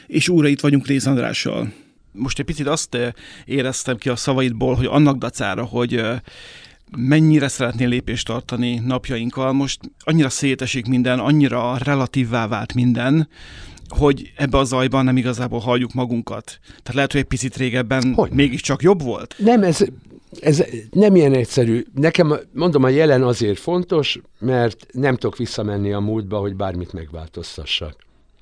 és újra itt vagyunk Réz Andrással. Most egy picit azt éreztem ki a szavaidból, hogy annak dacára, hogy mennyire szeretnél lépést tartani napjainkkal, most annyira szétesik minden, annyira relatívvá vált minden, hogy ebbe a zajban nem igazából halljuk magunkat. Tehát lehet, hogy egy picit régebben mégiscsak jobb volt? Nem, ez nem ilyen egyszerű. Nekem, mondom, a jelen azért fontos, mert nem tudok visszamenni a múltba, hogy bármit megváltoztassak.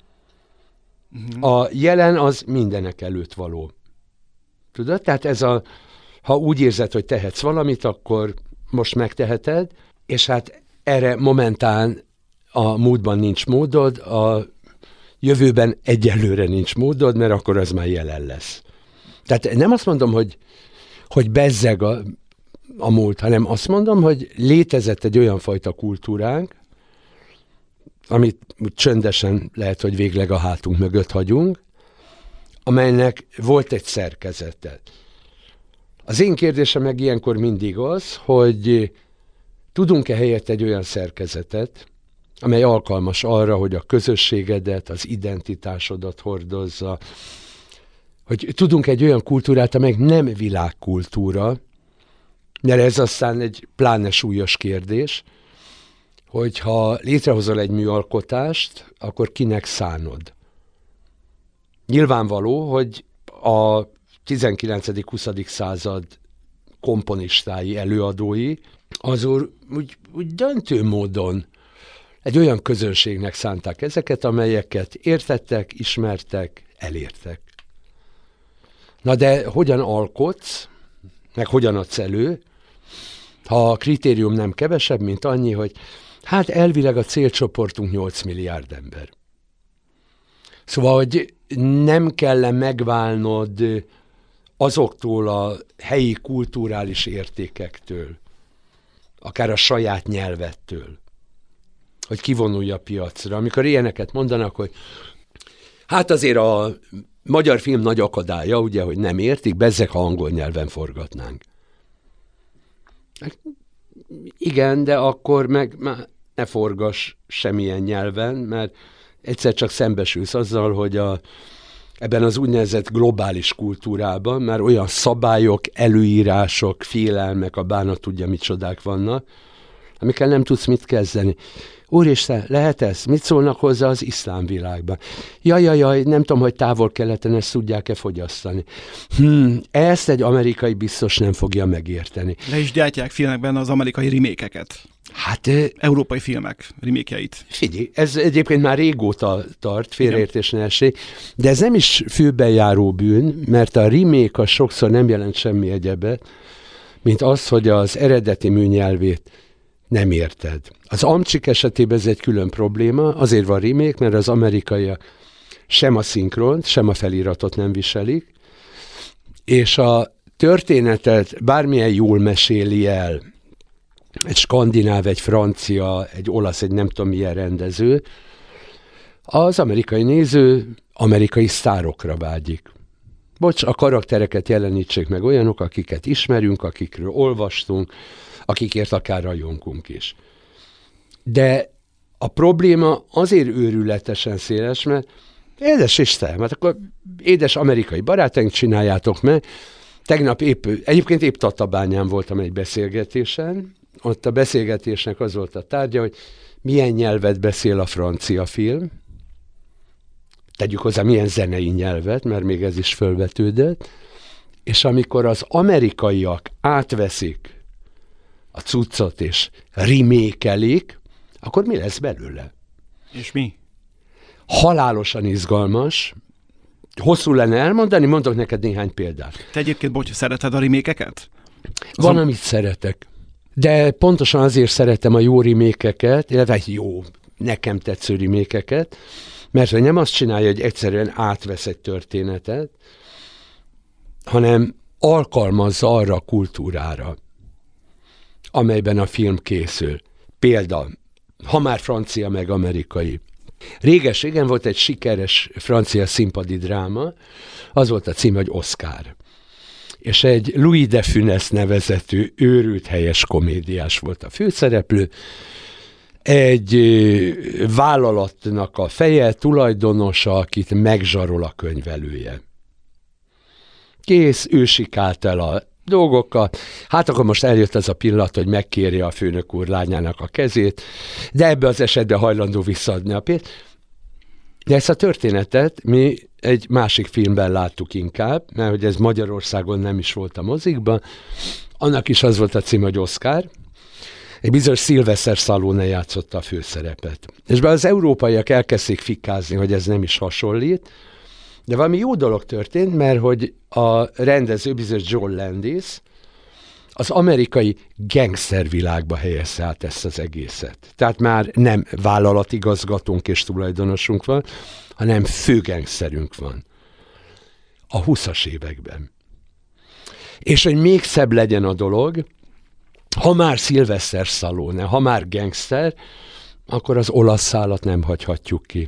A jelen az mindenek előtt való. Tudod? Tehát ha úgy érzed, hogy tehetsz valamit, akkor most megteheted, és hát erre momentán a múltban nincs módod, a jövőben egyelőre nincs módod, mert akkor az már jelen lesz. Tehát nem azt mondom, hogy bezzeg a múlt, hanem azt mondom, hogy létezett egy olyan fajta kultúránk, amit csöndesen lehet, hogy végleg a hátunk mögött hagyunk, amelynek volt egy szerkezete. Az én kérdésem meg ilyenkor mindig az, hogy tudunk-e helyett egy olyan szerkezetet, amely alkalmas arra, hogy a közösségedet, az identitásodat hordozza, hogy tudunk egy olyan kultúrát, amely nem világkultúra, mert ez aztán egy pláne súlyos kérdés, hogyha létrehozol egy műalkotást, akkor kinek szánod? Nyilvánvaló, hogy a 19.-20. század komponistái, előadói, azok úgy döntő módon egy olyan közönségnek szánták ezeket, amelyeket értettek, ismertek, elértek. Na de hogyan alkotsz, meg hogyan adsz elő, ha a kritérium nem kevesebb, mint annyi, hogy hát elvileg a célcsoportunk 8 milliárd ember. Szóval, hogy nem kell megválnod azoktól a helyi kulturális értékektől, akár a saját nyelvettől, hogy kivonulj a piacra. Amikor ilyeneket mondanak, hogy hát azért a magyar film nagy akadálya, ugye, hogy nem értik, bezzeg, ha angol nyelven forgatnánk. Igen, de akkor meg ne forgass semmilyen nyelven, mert egyszer csak szembesülsz azzal, hogy ebben az úgynevezett globális kultúrában már olyan szabályok, előírások, félelmek, a bánat tudja, mit csodák vannak, amikkel nem tudsz mit kezdeni. Úristen, lehet ez? Mit szólnak hozzá az iszlám világban? Jaj, nem tudom, hogy távol-keleten ezt tudják-e fogyasztani. Ezt egy amerikai biztos nem fogja megérteni. Le is gyártják filmekben az amerikai remékeket. Hát... európai filmek remékjeit. Figyelj, ez egyébként már régóta tart, félreértés ne essék, de ez nem is főbejáró bűn, mert a remake az sokszor nem jelent semmi egyebet, mint az, hogy az eredeti műnyelvét nem érted. Az amcsik esetében ez egy külön probléma, azért van remake, mert az amerikaiak sem a szinkront, sem a feliratot nem viselik, és a történetet bármilyen jól meséli el egy skandináv, egy francia, egy olasz, egy nem tudom milyen rendező, az amerikai néző amerikai sztárokra vágyik. Bocs, a karaktereket jelenítsék meg olyanok, akiket ismerünk, akikről olvastunk, akikért akár rajongunk is. De a probléma azért őrületesen széles, mert édes Isten, hát akkor édes amerikai barátaink, csináljátok meg. Tegnap egyébként épp Tatabányán voltam egy beszélgetésen, ott a beszélgetésnek az volt a tárgya, hogy milyen nyelvet beszél a francia film, tegyük hozzá milyen zenei nyelvet, mert még ez is fölvetődött, és amikor az amerikaiak átveszik a cuccot és remékelik, akkor mi lesz belőle? És mi? Halálosan izgalmas, hosszú lenne elmondani, mondok neked néhány példát. Te egyébként, szereted a remékeket? Van, amit szeretek. De pontosan azért szeretem a jó remékeket, illetve jó, nekem tetsző remékeket, mert hogy nem azt csinálja, hogy egyszerűen átvesz egy történetet, hanem alkalmazza arra a kultúrára, amelyben a film készül. Példa, ha már francia meg amerikai. Réges-régen volt egy sikeres francia színpadi dráma, az volt a cím, hogy Oscar. És egy Louis de Funès nevezetű őrült helyes komédiás volt a főszereplő. egy vállalatnak a feje, tulajdonosa, akit megzsarol a könyvelője. Kész, ő sikált el a dolgokat, hát akkor most eljött az a pillanat, hogy megkérje a főnök úr lányának a kezét, de ebbe az esetben hajlandó visszaadni a pénzt. De ezt a történetet mi egy másik filmben láttuk inkább, mert hogy ez Magyarországon nem is volt a mozikban, annak is az volt a cím, hogy Oscar. Egy bizonyos Sylvester Stallone játszotta a főszerepet. És be az európaiak elkezdték fikázni, hogy ez nem is hasonlít, de valami jó dolog történt, mert hogy a rendező, bizonyos John Landis, az amerikai gangstervilágba helyezte át ezt az egészet. Tehát már nem vállalatigazgatónk és tulajdonosunk van, hanem főgangsterünk van. A 20-as években. És hogy még szebb legyen a dolog, ha már Sylvester Stallone, ha már gangster, akkor az olasz szálat nem hagyhatjuk ki.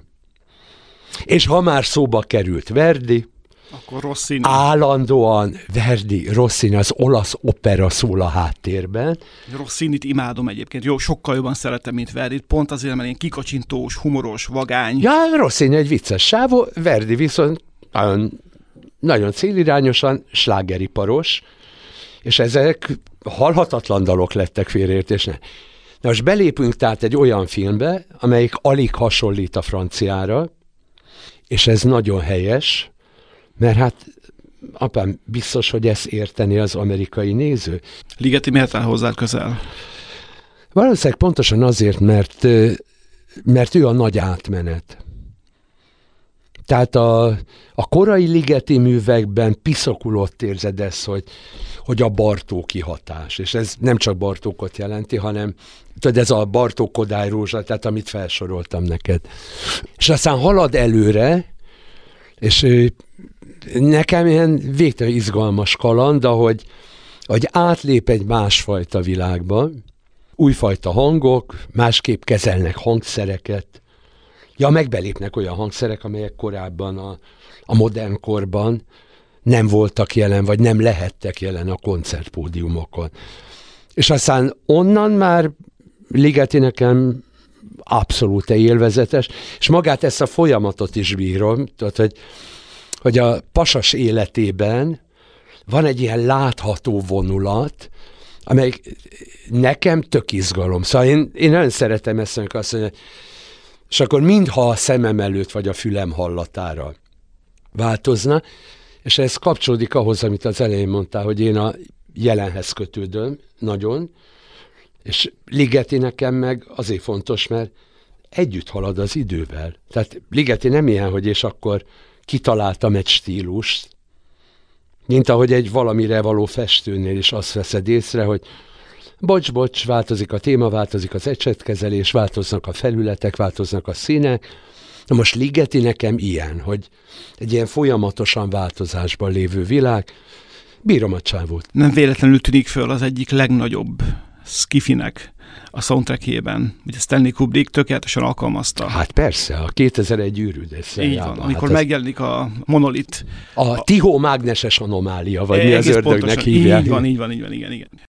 És ha már szóba került Verdi, akkor Rossini. Állandóan Verdi, Rossini, az olasz opera szól a háttérben. Rossinit imádom egyébként. Jó, sokkal jobban szeretem, mint Verdit. Pont azért, mert én kikacsintós, humoros, vagány. Ja, Rossini egy vicces sávó, Verdi viszont nagyon célirányosan slágeriparos, és ezek halhatatlan dalok lettek félreértésnek. Na most belépünk tehát egy olyan filmbe, amelyik alig hasonlít a franciára, és ez nagyon helyes, mert hát apám biztos, hogy ezt érteni az amerikai néző. Ligeti miért áll hozzá közel? Valószínűleg pontosan azért, mert ő a nagy átmenet. Tehát a korai Ligeti művekben piszakulott érzed ezt, hogy a Bartóki hatás. És ez nem csak Bartókot jelenti, hanem tudod, ez a Bartók Kodály Rózsa, tehát amit felsoroltam neked. És aztán halad előre, és nekem ilyen végtelen izgalmas kaland, ahogy átlép egy másfajta világba, újfajta hangok, másképp kezelnek hangszereket, megbelépnek olyan hangszerek, amelyek korábban a modern korban nem voltak jelen, vagy nem lehettek jelen a koncertpódiumokon. És aztán onnan már Ligeti nekem abszolút élvezetes, és magát ezt a folyamatot is bírom, tehát, hogy a pasas életében van egy ilyen látható vonulat, amely nekem tök izgalom. Szóval én nagyon szeretem ezt, amikor azt mondja, és akkor mintha a szemem előtt vagy a fülem hallatára változna, és ez kapcsolódik ahhoz, amit az elején mondtál, hogy én a jelenhez kötődöm nagyon, és Ligeti nekem meg azért fontos, mert együtt halad az idővel. Tehát Ligeti nem ilyen, hogy és akkor kitaláltam egy stílust, mint ahogy egy valamire való festőnél is azt veszed észre, hogy bocs, változik a téma, változik az ecsetkezelés, változnak a felületek, változnak a színek. Na most Ligeti nekem ilyen, hogy egy ilyen folyamatosan változásban lévő világ. Bírom a csávót. Nem véletlenül tűnik föl az egyik legnagyobb skifinek a soundtrackjében. Ugye Stanley Kubrick tökéletesen alkalmazta. Hát persze, a 2001 űrűdészel. Így van, amikor megjelenik a monolit. A Tycho mágneses anomália, vagy mi az ördögnek hívják. Így van, igen.